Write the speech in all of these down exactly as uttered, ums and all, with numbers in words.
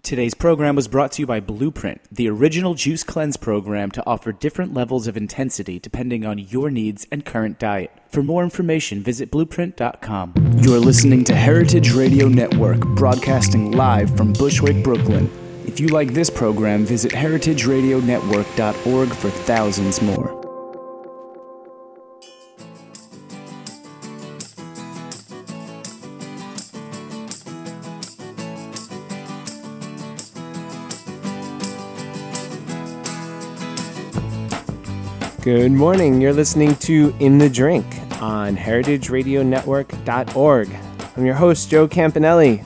Today's program was brought to you by Blueprint, the original juice cleanse program to offer different levels of intensity depending on your needs and current diet. For more information, visit blueprint dot com. You're listening to Heritage Radio Network, broadcasting live from Bushwick, Brooklyn. If you like this program, visit heritage radio network dot org for thousands more. Good morning. You're listening to In the Drink on heritage radio network dot org. I'm your host, Joe Campanelli,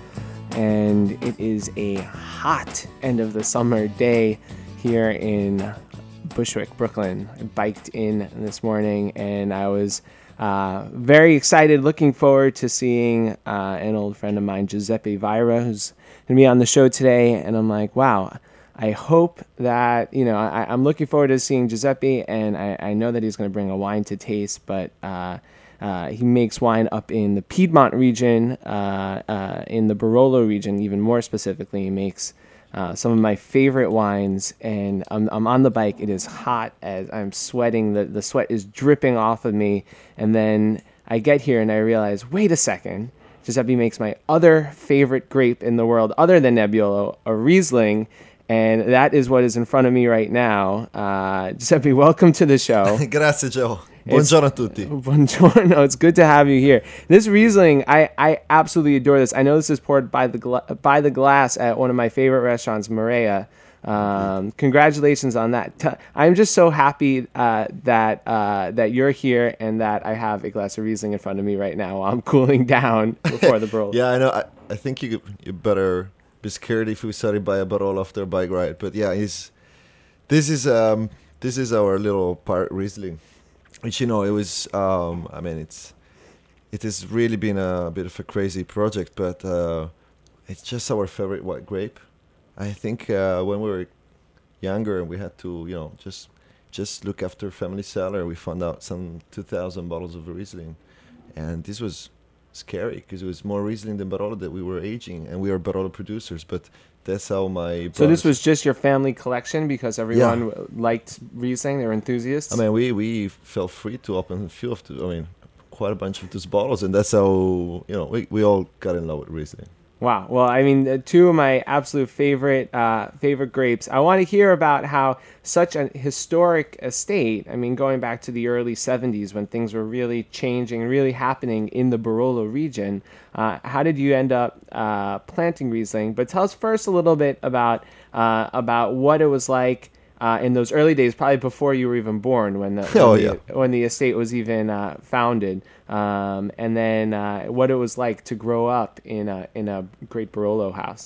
and it is a hot end of the summer day here in Bushwick, Brooklyn. I biked in this morning, and I was uh, very excited, looking forward to seeing uh, an old friend of mine, Giuseppe Vira, who's going to be on the show today, and I'm like, wow. I hope that, you know, I, I'm looking forward to seeing Giuseppe, and I, I know that he's going to bring a wine to taste, but uh, uh, he makes wine up in the Piedmont region, uh, uh, in the Barolo region, even more specifically. He makes uh, some of my favorite wines, and I'm, I'm on the bike. It is hot as I'm sweating. The, the sweat is dripping off of me, and then I get here and I realize, wait a second, Giuseppe makes my other favorite grape in the world, other than Nebbiolo, a Riesling. And that is what is in front of me right now. Uh, Giuseppe, welcome to the show. Grazie, Joe. Buongiorno a tutti. Buongiorno. It's good to have you here. This Riesling, I, I absolutely adore this. I know this is poured by the gla- by the glass at one of my favorite restaurants, Maria. Um, congratulations on that. T- I'm just so happy uh, that uh, that you're here and that I have a glass of Riesling in front of me right now while I'm cooling down before the Barolo. Yeah, I know. I, I think you you better be scared if we started by a Barolo after a bike ride, but yeah, he's this is um this is our little part Riesling, which, you know, it was um I mean it's it has really been a bit of a crazy project, but uh, it's just our favorite white grape. I think uh, when we were younger and we had to, you know, just just look after family cellar, we found out some two thousand bottles of Riesling, and this was scary because it was more Riesling than Barolo that we were aging, and we are Barolo producers, but that's how my so this was just your family collection because everyone yeah. liked Riesling, they were enthusiasts? I mean, we we felt free to open a few of the, I mean quite a bunch of those bottles, and that's how, you know, we, we all got in love with Riesling. Wow. Well, I mean, uh, two of my absolute favorite uh, favorite grapes. I want to hear about how such a historic estate, I mean, going back to the early seventies when things were really changing, really happening in the Barolo region, uh, how did you end up uh, planting Riesling? But tell us first a little bit about uh, about what it was like uh, in those early days, probably before you were even born, when the, oh, when, yeah. the when the estate was even uh, founded. Um, and then uh, what it was like to grow up in a in a great Barolo house.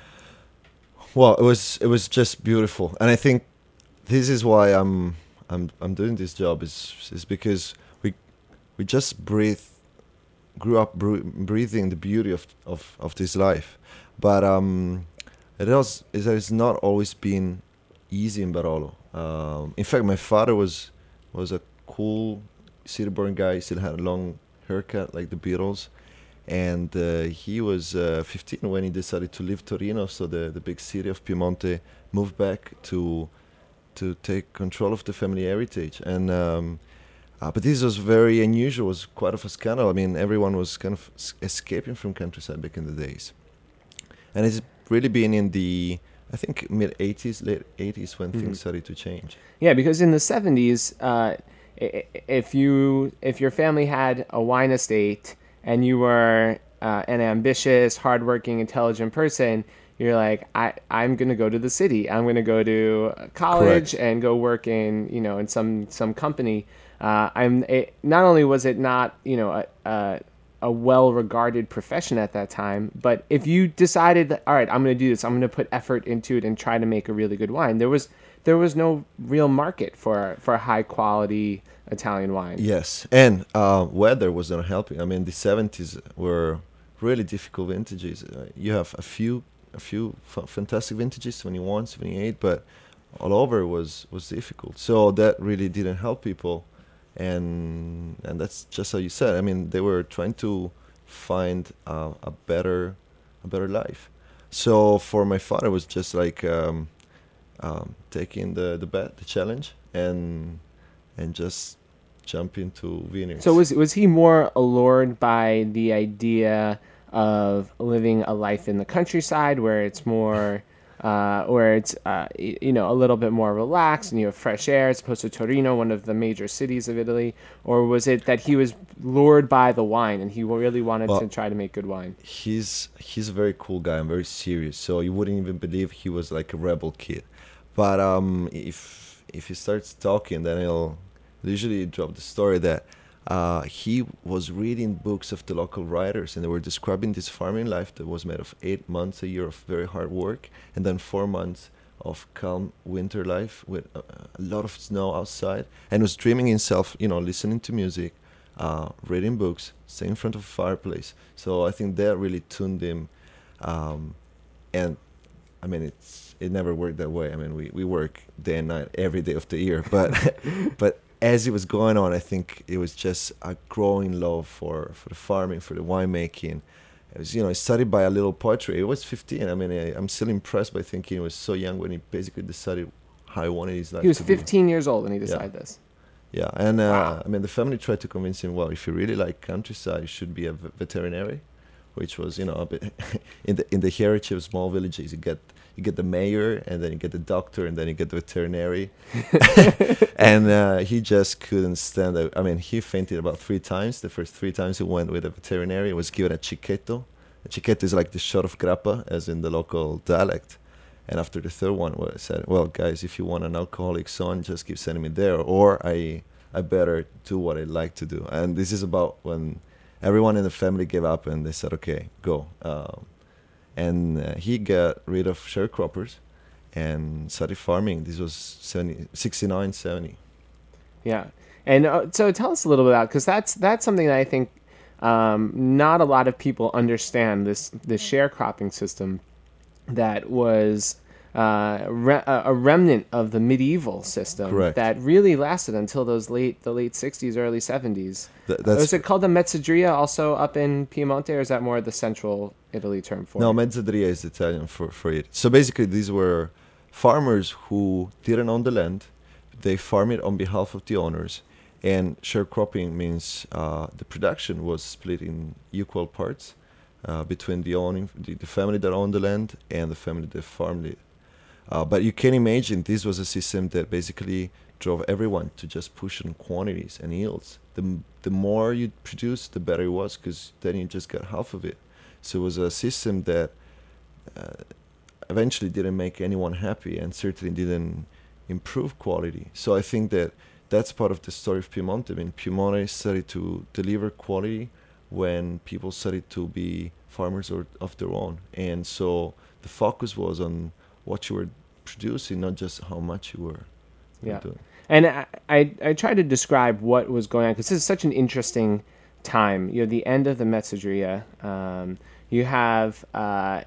Well, it was it was just beautiful, and I think this is why I'm I'm I'm doing this job is is because we we just breathe, grew up breathing the beauty of of, of this life, but um, it has it has not always been easy in Barolo. Um, in fact, my father was was a cool city-born guy. He still had a long haircut like the Beatles, and uh, he was uh, fifteen when he decided to leave Torino, so the, the big city of Piemonte, moved back to to take control of the family heritage. And um, uh, but this was very unusual. It was quite of a scandal. I mean, everyone was kind of s- escaping from countryside back in the days, and it's really been in the I think mid eighties, late eighties when mm-hmm. things started to change. Yeah, because in the seventies. Uh, If you if your family had a wine estate and you were uh, an ambitious, hardworking, intelligent person, you're like, I I'm gonna go to the city. I'm gonna go to college Correct. and go work in you know in some some company. Uh, I'm it, not only was it not you know a, a, a well-regarded profession at that time, but if you decided that, all right, I'm gonna do this, I'm gonna put effort into it and try to make a really good wine, there was there was no real market for for high quality Italian wine. Yes, and uh, weather was not helping. I mean, the seventies were really difficult vintages. Uh, you have a few a few f- fantastic vintages, seventy-one, seventy-eight, but all over was was difficult. So that really didn't help people, and and that's just how you said. I mean, they were trying to find uh, a better a better life. So for my father, it was just like um, um, taking the the bet, the challenge, and and just jump into vineyards. So was was he more allured by the idea of living a life in the countryside where it's more, uh, where it's uh, y- you know a little bit more relaxed and you have fresh air as opposed to Torino, one of the major cities of Italy, or was it that he was lured by the wine and he really wanted Well, to try to make good wine? he's he's a very cool guy. I'm very serious, so you wouldn't even believe he was like a rebel kid. But um, if if he starts talking, then he'll usually drop the story that uh, he was reading books of the local writers, and they were describing this farming life that was made of eight months a year of very hard work, and then four months of calm winter life with a, a lot of snow outside, and was dreaming himself, you know, listening to music, uh, reading books, staying in front of a fireplace. So I think that really tuned him, um, and I mean it's it never worked that way. I mean we, we work day and night every day of the year, but but as it was going on, I think it was just a growing love for, for the farming, for the winemaking. It was, you know, I studied by a little poetry. He was fifteen. I mean, I, I'm still impressed by thinking he was so young when he basically decided how he wanted his life He was to be. fifteen years old when he decided this. Yeah, and uh, Wow. I mean, the family tried to convince him, well, if you really like countryside, you should be a v- veterinary, which was, you know, a bit in the in the heritage of small villages. You get you get the mayor, and then you get the doctor, and then you get the veterinary. And uh, he just couldn't stand it. I mean, he fainted about three times. The first three times he went with a veterinary, he was given a chiquetto. A chiquetto is like the shot of grappa, as in the local dialect. And after the third one, well, I said, well, guys, if you want an alcoholic son, just keep sending me there, or I I better do what I like to do. And this is about when everyone in the family gave up and they said, okay, go. Um, and uh, he got rid of sharecroppers and started farming. This was seventy, sixty-nine, seventy. Yeah, and uh, so tell us a little bit about, because that's that's something that I think um, not a lot of people understand, this this sharecropping system that was uh, re- a a remnant of the medieval system. Correct. That really lasted until those late the late sixties, early seventies. Th- that's Was it called the Mezzadria also up in Piemonte, or is that more the central Italy term for No, it? mezzadria is Italian for, for it. So basically, these were farmers who didn't own the land. They farm it on behalf of the owners. And sharecropping means uh, the production was split in equal parts uh, between the owning, the, the family that owned the land and the family that farmed it. Uh, but you can imagine this was a system that basically drove everyone to just push on quantities and yields. The, m- the more you produce, the better it was, because then you just got half of it. So it was a system that uh, eventually didn't make anyone happy and certainly didn't improve quality. So I think that that's part of the story of Piemonte. I mean, Piemonte started to deliver quality when people started to be farmers or, of their own. And so the focus was on what you were producing, not just how much you were Yeah. doing. And I, I, I tried to describe what was going on, because this is such an interesting time. You know, the end of the Mezzadria. Um, you have uh,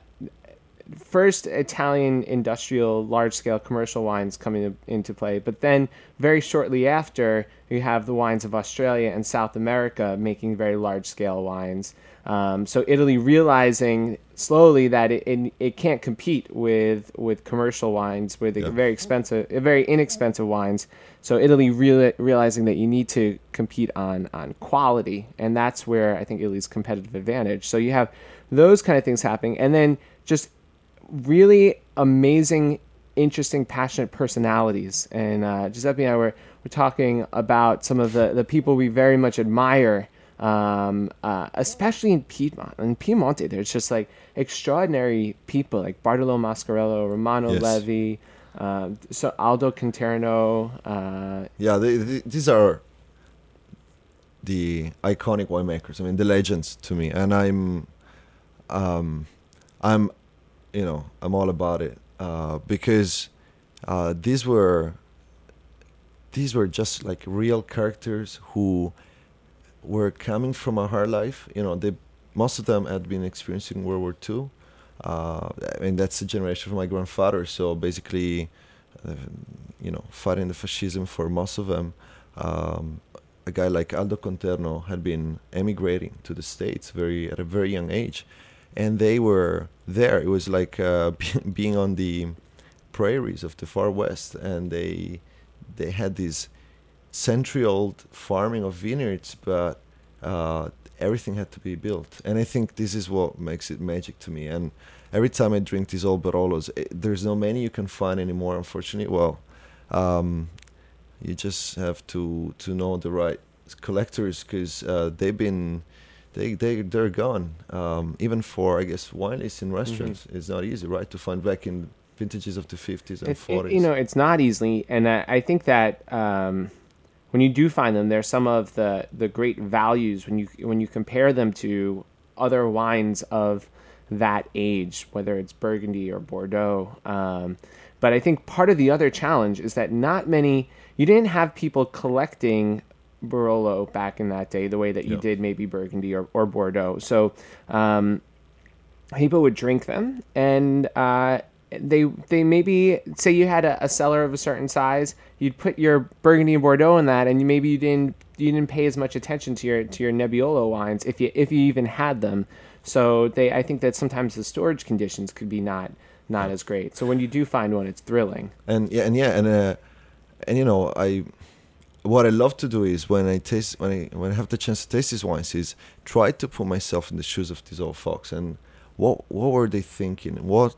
first Italian industrial, large-scale commercial wines coming into play, but then very shortly after, you have the wines of Australia and South America making very large-scale wines. Um, so Italy realizing slowly that it, it it can't compete with with commercial wines, with Yeah. very expensive, very inexpensive wines. So Italy reali realizing that you need to compete on on quality, and that's where I think Italy's competitive advantage. So you have those kind of things happening, and then just really amazing, interesting, passionate personalities. And uh, Giuseppe and I were were talking about some of the the people we very much admire. Um, uh, especially in Piedmont. In Piemonte, there's just like extraordinary people like Bartolo Mascarello, Romano Yes. Levi, uh, so Aldo Conterno. Uh, Yeah, they, they, these are the iconic winemakers. I mean, the legends to me, and I'm, um, I'm, you know, I'm all about it uh, because uh, these were, these were just like real characters who were coming from a hard life. You know, they most of them had been experiencing World War Two. Uh, I mean, that's the generation of my grandfather. So basically, uh, you know, fighting the fascism for most of them. Um, a guy like Aldo Conterno had been emigrating to the States very at a very young age, and they were there. It was like uh, being on the prairies of the far west, and they they had this century-old farming of vineyards, but uh, everything had to be built. And I think this is what makes it magic to me. And every time I drink these old Barolos, it, there's no many you can find anymore, unfortunately. Well, um, you just have to to know the right collectors, because uh, they've been they they they're gone. Um, even for, I guess, wine lists in restaurants, mm-hmm. it's not easy, right, to find back in vintages of the fifties and it, forties. It, you know, it's not easily, and I, I think that um, when you do find them, there's some of the, the great values when you when you compare them to other wines of that age, whether it's Burgundy or Bordeaux. Um, but I think part of the other challenge is that not many, you didn't have people collecting Barolo back in that day the way that you yeah. did maybe Burgundy or, or Bordeaux. So um, people would drink them, and uh, they they maybe, say you had a, a cellar of a certain size, you'd put your Burgundy and Bordeaux in that, and you, maybe you didn't you didn't pay as much attention to your to your Nebbiolo wines if you if you even had them. So they I think that sometimes the storage conditions could be not not as great. So when you do find one, it's thrilling. And yeah, and yeah, and uh, and you know, I what I love to do is when I taste when I when I have the chance to taste these wines is try to put myself in the shoes of these old folks, and what what were they thinking? What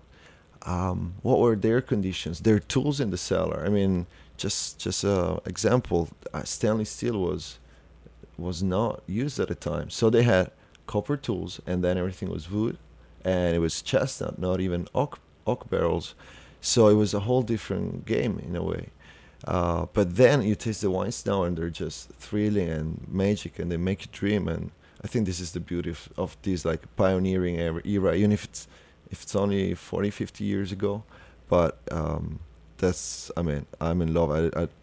um, what were their conditions? Their tools in the cellar. I mean, just just a example. Uh, stainless steel was was not used at the time, so they had copper tools, and then everything was wood, and it was chestnut, not even oak oak barrels. So it was a whole different game in a way. Uh, but then you taste the wines now, and they're just thrilling and magic, and they make you dream. And I think this is the beauty of, of this like pioneering era, even if it's if it's only forty, fifty years ago. But um, that's, I mean, I'm in love. I, I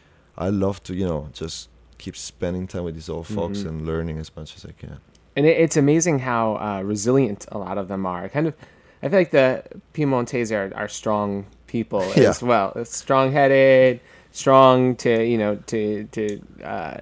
I love to, you know, just keep spending time with these old folks mm-hmm. and learning as much as I can. And it, it's amazing how uh, resilient a lot of them are. Kind of, I feel like the Piemontese are, are strong people yeah. as well. Strong-headed, strong to you know to to uh,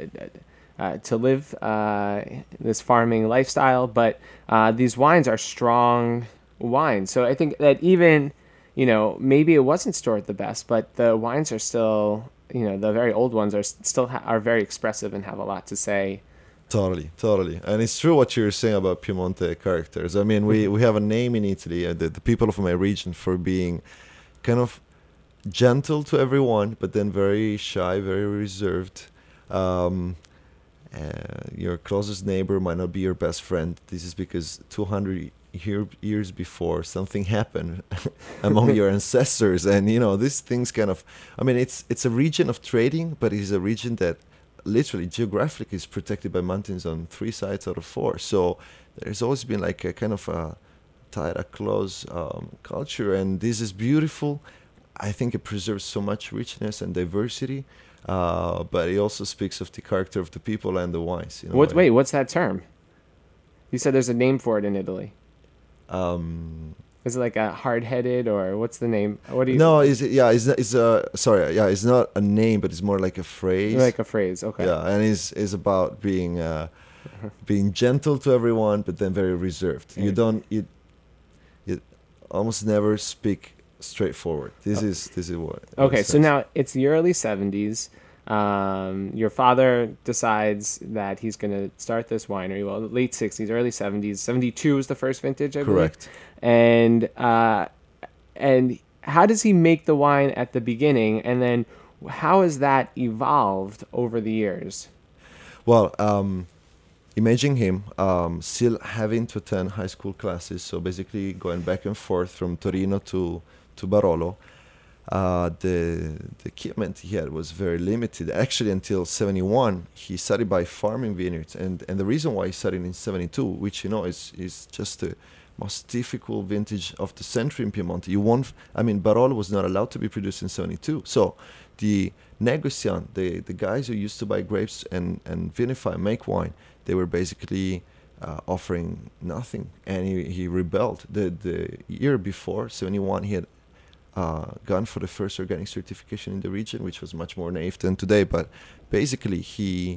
uh, to live uh, this farming lifestyle. But uh, these wines are strong wines. So I think that even you know maybe it wasn't stored the best, but the wines are still you know the very old ones are still ha- are very expressive and have a lot to say. Totally, totally. And it's true what you're saying about Piemonte characters. I mean, we, we have a name in Italy, uh, the, the people of my region, for being kind of gentle to everyone, but then very shy, very reserved. Um, uh, your closest neighbor might not be your best friend. This is because two hundred year, years before something happened among your ancestors. And, you know, these things kind of, I mean, it's it's a region of trading, but it's a region that literally geographically is protected by mountains on three sides out of four. So there's always been like a kind of a tight, a close um, culture, and this is beautiful. I think it preserves so much richness and diversity, uh, but it also speaks of the character of the people and the wines. You know, what, wait, what's that term? You said there's a name for it in Italy. Um, Is it like a hard-headed, or what's the name? What do you? No, is it? Yeah, it's it's a sorry. Yeah, it's not a name, but it's more like a phrase. Like a phrase, okay. Yeah, and it's is about being uh, being gentle to everyone, but then very reserved. Mm-hmm. You don't you you almost never speak straightforward. This oh. is this is what. Okay, so now it's the early seventies. Um, your father decides that he's going to start this winery. Well, late sixties, early seventies. seventy-two was the first vintage, I believe. Correct. And uh, and how does he make the wine at the beginning, and then how has that evolved over the years? Well, um, imagine him um, still having to attend high school classes, so basically going back and forth from Torino to to Barolo. Uh, the the equipment he had was very limited. Actually, until seventy-one, he studied by farming vineyards, and and the reason why he studied in seventy-two, which you know is is just the most difficult vintage of the century in Piemonte. You won't. I mean, Barolo was not allowed to be produced in seventy-two. So the negociant, the the guys who used to buy grapes and and vinify, make wine, they were basically uh, offering nothing, and he he rebelled. The the year before, seventy-one, he had uh, gone for the first organic certification in the region, which was much more naive than today. But basically, he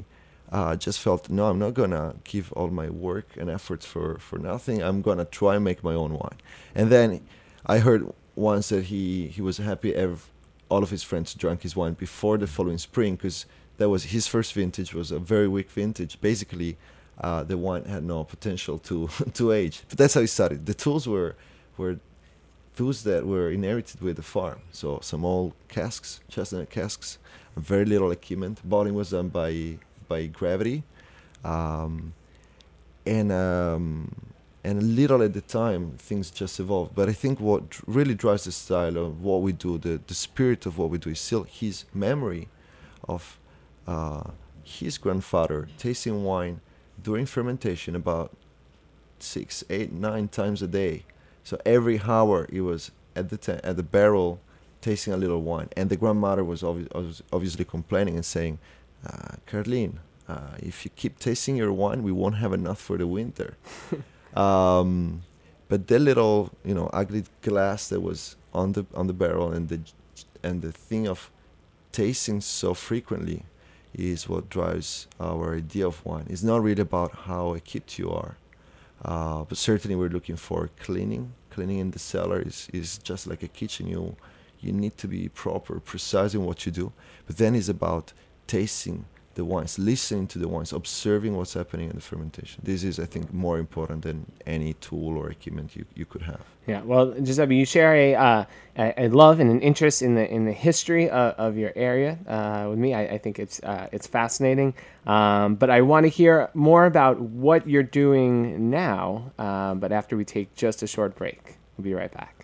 uh, I just felt, no, I'm not going to give all my work and efforts for, for nothing. I'm going to try and make my own wine. And then I heard once that he, he was happy ev- all of his friends drank his wine before the following spring, because that was his first vintage, was a very weak vintage. Basically, uh, the wine had no potential to to age. But that's how he started. The tools were were tools that were inherited with the farm. So some old casks, chestnut casks, very little equipment. Bottling was done by by gravity, um, and um, and a little at the time things just evolved. But I think what really drives the style of what we do, the the spirit of what we do, is still his memory of uh, his grandfather tasting wine during fermentation about six, eight, nine times a day. So every hour he was at the ta- at the barrel tasting a little wine, and the grandmother was obvi- obviously complaining and saying, uh, "Carlin, uh, if you keep tasting your wine, we won't have enough for the winter." um, but that little, you know, ugly glass that was on the on the barrel, and the and the thing of tasting so frequently is what drives our idea of wine. It's not really about how equipped you are, uh, but certainly we're looking for cleaning. Cleaning in the cellar is, is just like a kitchen. You you need to be proper, precise in what you do. But then it's about tasting the wines, listening to the wines, observing what's happening in the fermentation. This is, I think, more important than any tool or equipment you, you could have. Yeah, well, Giuseppe, you share a uh, a a love and an interest in the in the history of, of your area uh, with me. I, I think it's uh, it's fascinating. Um, but I want to hear more about what you're doing now. Uh, but after we take just a short break, we'll be right back.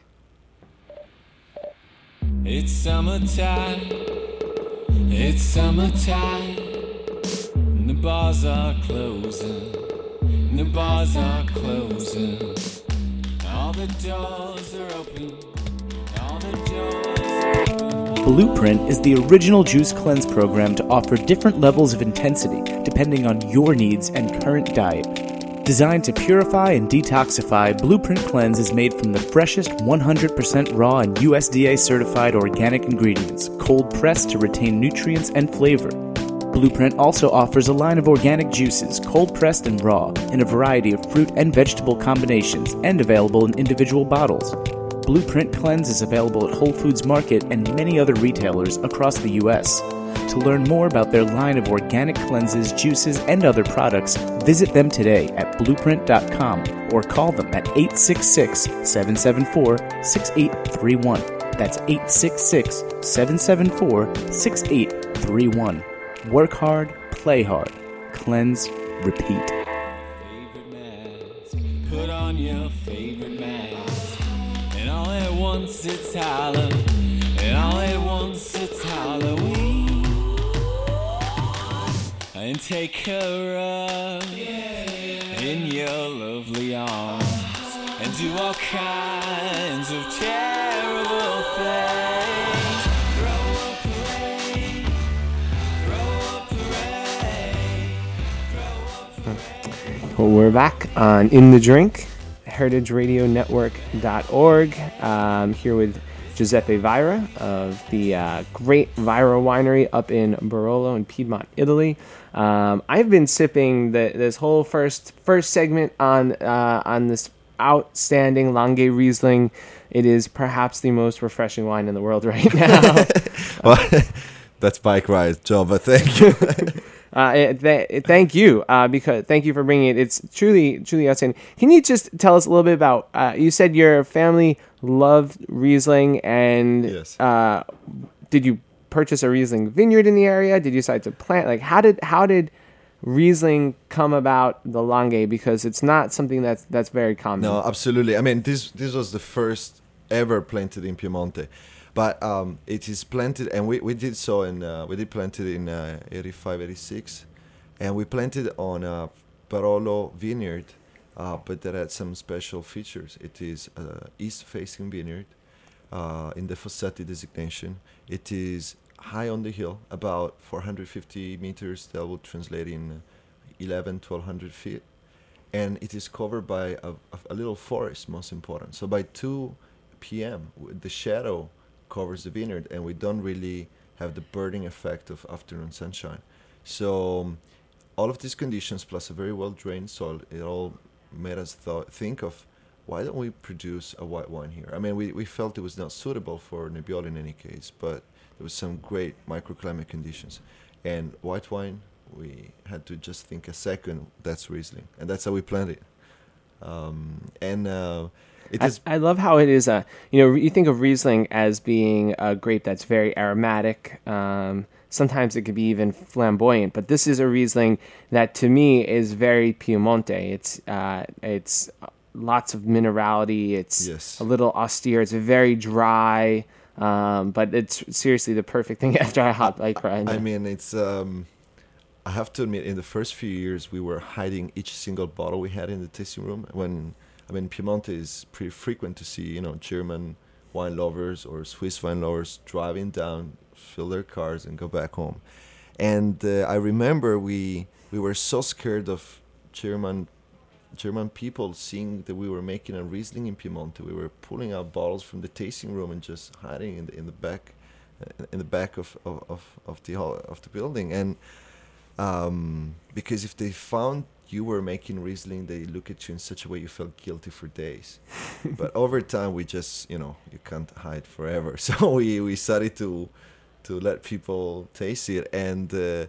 It's summertime. It's summertime. And the bars are closing. And the bars are closing. All the doors are open. All the doors are open. Blueprint is the original juice cleanse program to offer different levels of intensity depending on your needs and current diet. Designed to purify and detoxify, Blueprint Cleanse is made from the freshest one hundred percent raw and U S D A certified organic ingredients, cold pressed to retain nutrients and flavor. Blueprint also offers a line of organic juices, cold pressed and raw, in a variety of fruit and vegetable combinations, and available in individual bottles. Blueprint Cleanse is available at Whole Foods Market and many other retailers across the U S. To learn more about their line of organic cleanses, juices, and other products, visit them today at blueprint dot com or call them at eight six six, seven seven four, six eight three one. That's eight six six, seven seven four, six eight three one. Work hard, play hard. Cleanse, repeat. Favorite mask. Put on your favorite mask. And all at once it's Halloween. And all at once it's Halloween. And take a run in your lovely arms. And do all kinds of terrible things. Throw a parade. Throw a parade. Throw a parade. Well, we're back on In the Drink, heritage radio network dot org. Um, here with Giuseppe Vira of the uh, great Vira Winery up in Barolo in Piedmont, Italy. Um, I've been sipping the, this whole first first segment on uh, on this outstanding Langhe Riesling. It is perhaps the most refreshing wine in the world right now. Well, that's bike ride, Joe, but thank you. Uh, it, th- thank you, uh, because thank you for bringing it. It's truly, truly outstanding. Can you just tell us a little bit about? Uh, you said your family loved Riesling, and Yes. uh, did you purchase a Riesling vineyard in the area? Did you decide to plant? Like, how did how did Riesling come about the Langhe? Because it's not something that's that's very common. No, absolutely. I mean, this this was the first ever planted in Piemonte, but um, it is planted, and we, we did so in uh, we did plant it in uh, eighty-five, eighty-six, and we planted on a Barolo vineyard, uh, but that had some special features. It is a east-facing vineyard uh, in the Fossetti designation. It is high on the hill, about four hundred fifty meters. That would translate in eleven, twelve hundred feet. And it is covered by a, a little forest, most important. So by two p.m., the shadow covers the vineyard, and we don't really have the burning effect of afternoon sunshine. So um, all of these conditions plus a very well drained soil, it all made us th- think of why don't we produce a white wine here? I mean, we, we felt it was not suitable for Nebbiolo in any case, but there was some great microclimate conditions. And white wine, we had to just think a second, that's Riesling. And that's how we planned it. Um, and uh, it I, is... I love how it is a, you know, you think of Riesling as being a grape that's very aromatic. Um, sometimes it could be even flamboyant, but this is a Riesling that to me is very Piemonte. It's, uh, it's lots of minerality. It's Yes. a little austere. It's very dry. Um, but it's seriously the perfect thing after a hot bike ride. I mean, it's... Um, I have to admit, in the first few years, we were hiding each single bottle we had in the tasting room. When, I mean, Piemonte is pretty frequent to see, you know, German wine lovers or Swiss wine lovers driving down, fill their cars, and go back home. And uh, I remember we we were so scared of German German people seeing that we were making a Riesling in Piemonte. We were pulling out bottles from the tasting room and just hiding in the in the back, uh, in the back of of of, of the hall, of the building. And Um, because if they found you were making Riesling, they look at you in such a way you felt guilty for days. But over time, we just, you know, you can't hide forever. So we, we started to to let people taste it. And uh,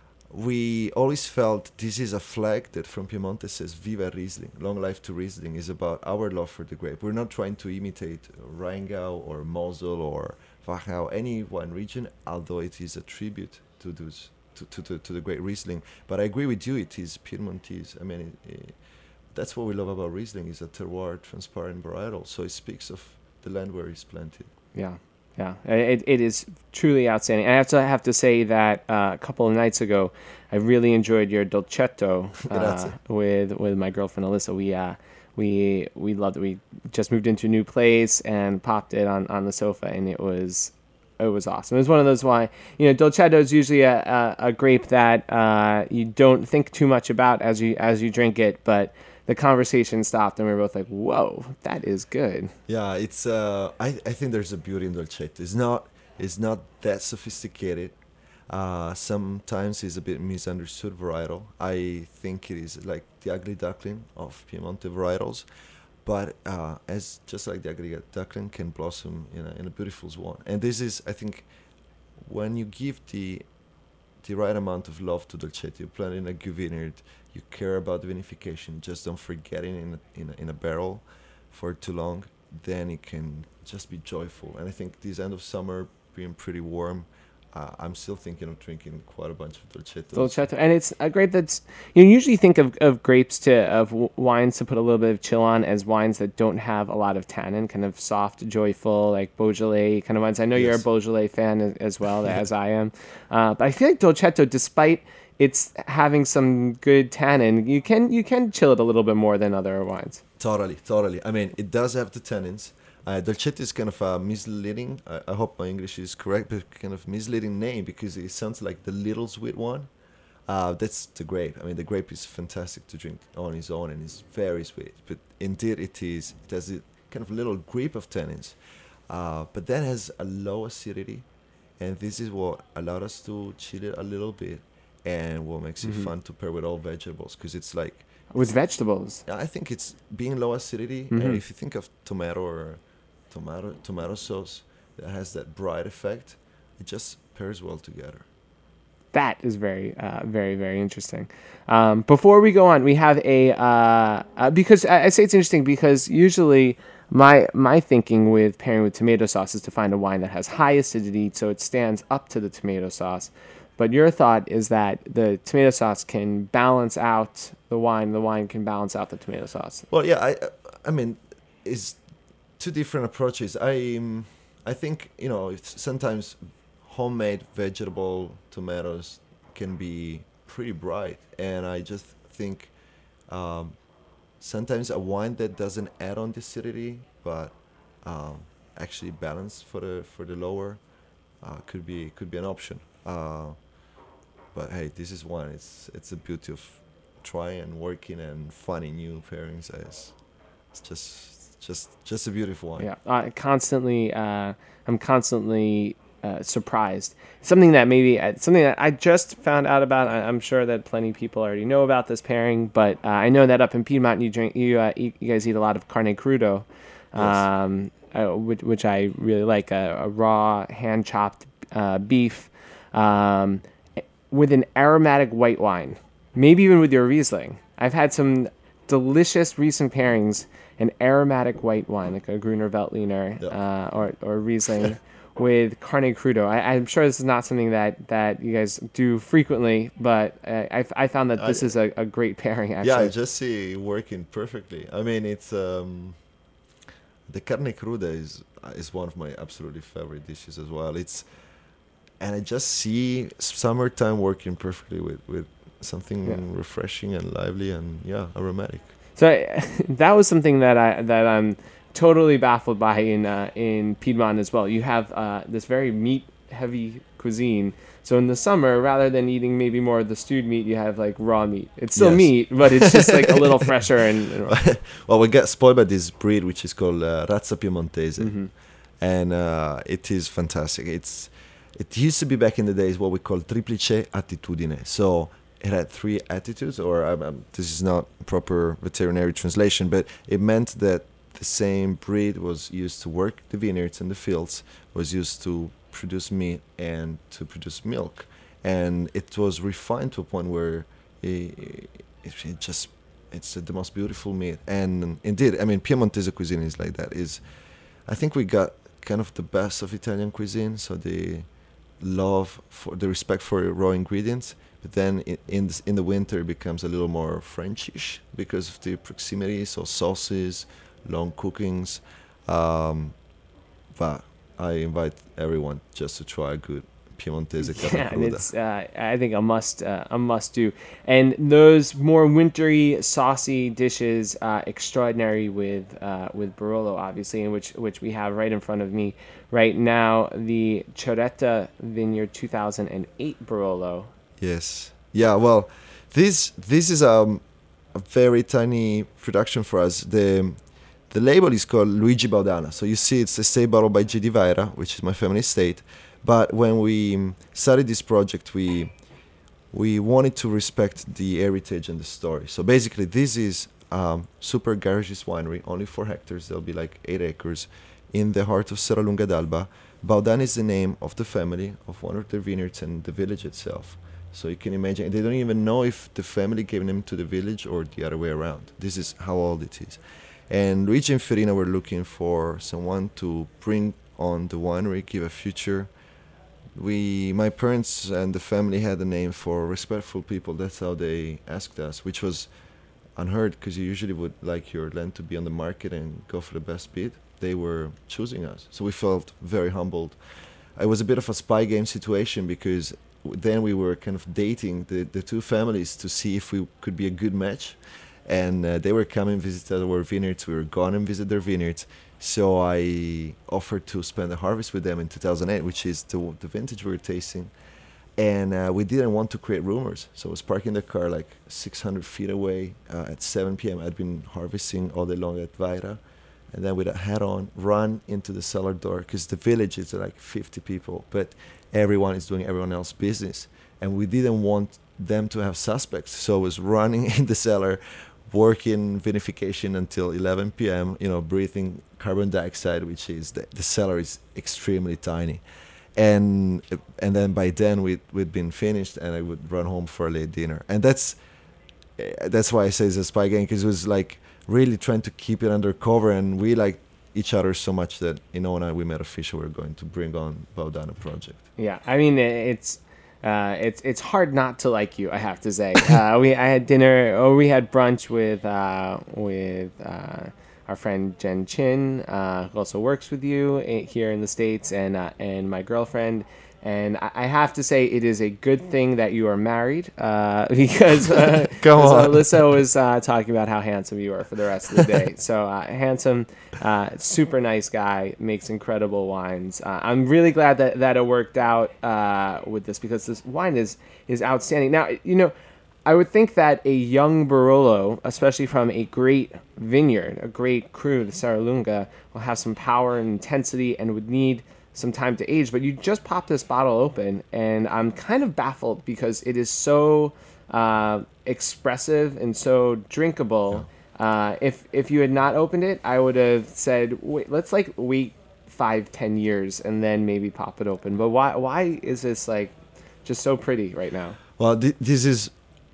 we always felt this is a flag that from Piemonte says Viva Riesling, long life to Riesling, is about our love for the grape. We're not trying to imitate Rheingau or Mosel or Wachau, any one region, although it is a tribute to those To, to, to, to the great Riesling. But I agree with you, it is Piemontese. I mean, it, it, that's what we love about Riesling, is a terroir transparent varietal. So it speaks of the land where it's planted. Yeah, yeah. It, it is truly outstanding. I have to have to say that uh, a couple of nights ago, I really enjoyed your Dolcetto uh, with with my girlfriend Alyssa. We uh, we we loved it. We just moved into a new place and popped it on, on the sofa, and it was It was awesome. It was one of those why, you know, Dolcetto is usually a, a, a grape that uh, you don't think too much about as you as you drink it, but the conversation stopped and we were both like, "Whoa, that is good." Yeah, it's. Uh, I I think there's a beauty in Dolcetto. It's not it's not that sophisticated. Uh, sometimes it's a bit misunderstood varietal. I think it is like the ugly duckling of Piemonte varietals. But uh, as just like the ugly duckling can blossom in a, in a beautiful swan. And this is, I think, when you give the the right amount of love to Dolcetto, you plant in a vineyard, you care about the vinification, just don't forget it in a, in a, in a barrel for too long, then it can just be joyful. And I think this end of summer being pretty warm, Uh, I'm still thinking of drinking quite a bunch of Dolcetto. Dolcetto, and it's a grape that's, you usually think of, of grapes to of w- wines to put a little bit of chill on as wines that don't have a lot of tannin, kind of soft, joyful, like Beaujolais kind of wines. I know yes. you're a Beaujolais fan as, as well yeah. as I am, uh, but I feel like Dolcetto, despite it's having some good tannin, you can you can chill it a little bit more than other wines. Totally, totally. I mean, it does have the tannins. Uh, Dolcetto is kind of a misleading, I, I hope my English is correct, but kind of misleading name because it sounds like the little sweet one. Uh, that's the grape. I mean, the grape is fantastic to drink on its own and it's very sweet. But indeed it is, it has a kind of little grip of tannins. Uh, but that has a low acidity. And this is what allowed us to chill it a little bit and what makes mm-hmm. it fun to pair with all vegetables because it's like... With vegetables? I think it's being low acidity. Mm-hmm. And if you think of tomato or... tomato tomato sauce that has that bright effect, it just pairs well together. That is very uh, very very interesting. Um, before we go on, we have a uh, uh, because I, I say it's interesting because usually my my thinking with pairing with tomato sauce is to find a wine that has high acidity so it stands up to the tomato sauce, but your thought is that the tomato sauce can balance out the wine, the wine can balance out the tomato sauce. Well, yeah, I I mean it's two different approaches. I um, I think, you know, it's sometimes homemade vegetable tomatoes can be pretty bright, and I just think um, sometimes a wine that doesn't add on the acidity but um, actually balance for the for the lower uh, could be could be an option. Uh, but hey, this is one. It's it's the beauty of trying and working and finding new pairings. It's, it's just. Just, just a beautiful one. Yeah, uh, constantly. Uh, I'm constantly uh, uh, surprised. Something that maybe uh, something that I just found out about. I, I'm sure that plenty of people already know about this pairing, but uh, I know that up in Piedmont you drink you uh, eat, you guys eat a lot of carne crudo, um, uh, which, which I really like, a, a raw hand chopped uh, beef um, with an aromatic white wine, maybe even with your Riesling. I've had some delicious recent pairings, an aromatic white wine like a Gruner Veltliner Yeah. uh, or or Riesling with carne crudo. I, I'm sure this is not something that, that you guys do frequently, but uh, I, I found that this I- is a, a great pairing. Actually, Yeah, I just see it working perfectly. I mean, it's um, the carne cruda is is one of my absolutely favorite dishes as well. It's and I just see summertime working perfectly with with something Yeah. refreshing and lively and yeah, aromatic. So I, that was something that I that I'm totally baffled by in uh, in Piedmont as well. You have uh, this very meat heavy cuisine. So in the summer, rather than eating maybe more of the stewed meat, you have like raw meat. It's still Yes. meat, but it's just like a little fresher and, and Well, we got spoiled by this breed which is called uh, Razza Piemontese, Mm-hmm. and uh, it is fantastic. It's it used to be back in the days what we call triplice attitudine. So it had three attitudes, or um, um, this is not proper veterinary translation, but it meant that the same breed was used to work the vineyards and the fields, was used to produce meat and to produce milk, and it was refined to a point where it, it, it just it's the most beautiful meat. And indeed, I mean, Piemontese cuisine is like that. Is I think we got kind of the best of Italian cuisine, so the love for the respect for raw ingredients, but then in in the, in the winter it becomes a little more Frenchish because of the proximity, so sauces, long cookings. Um, but I invite everyone just to try a good Piemontese carne yeah, and cruda. it's uh, I think a must uh, a must do. And those more wintry, saucy dishes, uh, extraordinary with uh, with Barolo, obviously, in which which we have right in front of me right now, the Chioretta Vineyard two thousand eight Barolo. Yes. Yeah. Well, this this is um, a very tiny production for us. The the label is called Luigi Baudana. So you see, it's a estate bottled by J D Vaira, which is my family estate. But when we um, started this project, we we wanted to respect the heritage and the story. So basically, this is um, super garage's winery, only four hectares. There'll be like eight acres in the heart of Serralunga d'Alba. Baudana is the name of the family of one of their vineyards and the village itself. So you can imagine, they don't even know if the family gave them to the village or the other way around. This is how old it is. And Luigi and Ferina were looking for someone to bring on the winery, give a future. We, my parents and the family had a name for respectful people. That's how they asked us, which was unheard because you usually would like your land to be on the market and go for the best bid. They were choosing us. So we felt very humbled. It was a bit of a spy game situation because then we were kind of dating the, the two families to see if we could be a good match. And uh, they were coming visit our vineyards. We were going and visit their vineyards. So I offered to spend a harvest with them in two thousand eight, which is the, the vintage we were tasting. And uh, we didn't want to create rumors. So I was parking the car like six hundred feet away uh, at seven p.m. I'd been harvesting all day long at Vaira. And then with a hat on, run into the cellar door because the village is like fifty people, but everyone is doing everyone else's business. And we didn't want them to have suspects. So I was running in the cellar, working vinification until eleven p.m., you know, breathing carbon dioxide, which is, the, the cellar is extremely tiny. And and then by then we'd, we'd been finished and I would run home for a late dinner. And that's that's why I say it's a spy game, because it was like really trying to keep it undercover, and we like each other so much that, you know, when I, we met official, we we're going to bring on Baudana project. Yeah, I mean it's uh, it's it's hard not to like you, I have to say. Uh, we I had dinner or we had brunch with uh, with uh, our friend Jen Chin, uh, who also works with you here in the States, and uh, and my girlfriend. And I I have to say, it is a good thing that you are married, uh, because uh, Come because on. Alyssa was uh, talking about how handsome you are for the rest of the day. So uh, handsome, uh, super nice guy, makes incredible wines. Uh, I'm really glad that, that it worked out uh, with this, because this wine is is outstanding. Now, you know, I would think that a young Barolo, especially from a great vineyard, a great cru, the Serralunga, will have some power and intensity and would need some time to age. But you just popped this bottle open, and I'm kind of baffled because it is so uh, expressive and so drinkable. Uh, if if you had not opened it, I would have said, wait, let's like wait five, ten years and then maybe pop it open. But why why is this like just so pretty right now? Well, th- this is,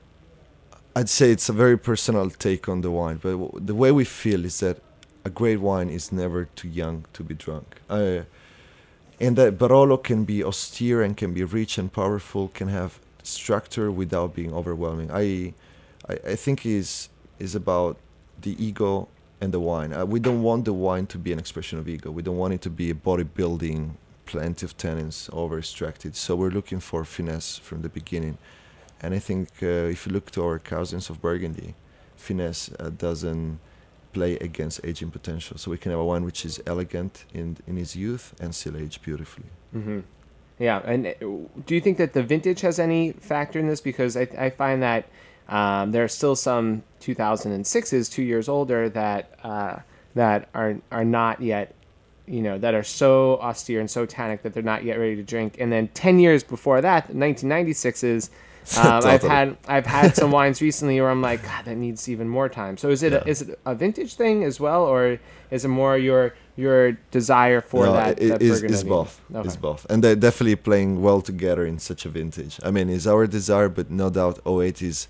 I'd say it's a very personal take on the wine, but w- the way we feel is that a great wine is never too young to be drunk. Uh, and that Barolo can be austere and can be rich and powerful, can have structure without being overwhelming. I I, I think is is about the ego and the wine. Uh, we don't want the wine to be an expression of ego. We don't want it to be a bodybuilding, plenty of tannins, over extracted. So we're looking for finesse from the beginning. And I think uh, if you look to our cousins of Burgundy, finesse uh, doesn't play against aging potential. So we can have a wine which is elegant in in its youth and still age beautifully. Mm-hmm. Yeah, and uh, do you think that the vintage has any factor in this? Because I, I find that um, there are still some two thousand sixes, two years older, that uh, that are are not yet, you know, that are so austere and so tannic that they're not yet ready to drink. And then ten years before that, nineteen ninety-sixes, um, Totally. I've had I've had some wines recently where I'm like, God, that needs even more time. So is it Yeah. a, is it a vintage thing as well, or is it more your your desire for No, that? it, that it's, Burgundy? it's both. Okay. It's both. And they're definitely playing well together in such a vintage. I mean, it's our desire, but no doubt oh eight is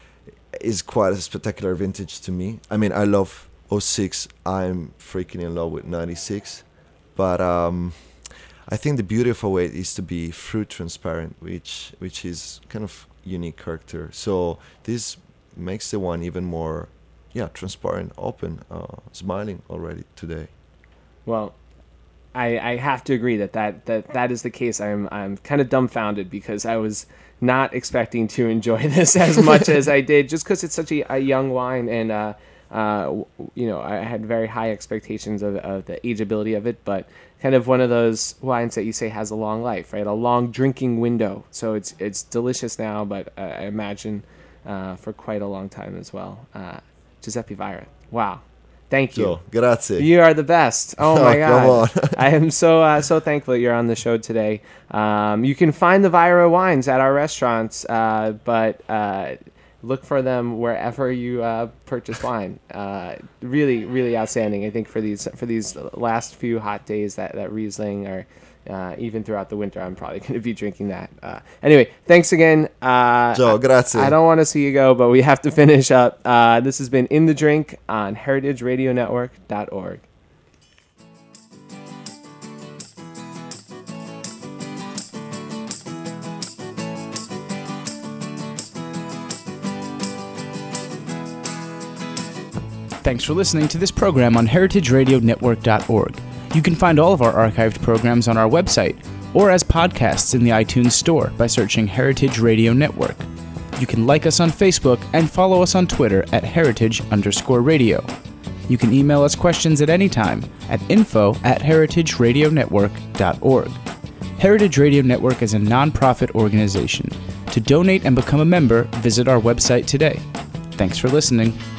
is quite a spectacular vintage to me. I mean, I love oh six. I'm freaking in love with ninety-six. But um, I think the beauty of oh eight is to be fruit transparent, which which is kind of unique character. So this makes the wine even more, yeah, transparent, open, uh, smiling already today. Well, I, I have to agree that that, that that is the case. I'm I'm kind of dumbfounded because I was not expecting to enjoy this as much as I did, just because it's such a, a young wine, and uh, uh, you know, I had very high expectations of, of the ageability of it, but kind of one of those wines that you say has a long life, right? A long drinking window. So it's it's delicious now, but uh, I imagine uh, for quite a long time as well. Uh, Giuseppe Vajra, wow. Thank you. So, grazie. You are the best. Oh my Oh, God. come on. I am so uh, so thankful that you're on the show today. Um, you can find the Vajra wines at our restaurants, uh, but uh, look for them wherever you uh, purchase wine. Uh, really, really outstanding. I think for these for these last few hot days that, that Riesling, or uh, even throughout the winter, I'm probably going to be drinking that. Uh, anyway, thanks again. Uh, Ciao, grazie. I don't want to see you go, but we have to finish up. Uh, this has been In the Drink on heritage radio network dot org. Thanks for listening to this program on heritage radio network dot org. You can find all of our archived programs on our website or as podcasts in the iTunes Store by searching Heritage Radio Network. You can like us on Facebook and follow us on Twitter at heritage underscore radio. You can email us questions at any time at info at heritage radio network dot org. Heritage Radio Network is a nonprofit organization. To donate and become a member, visit our website today. Thanks for listening.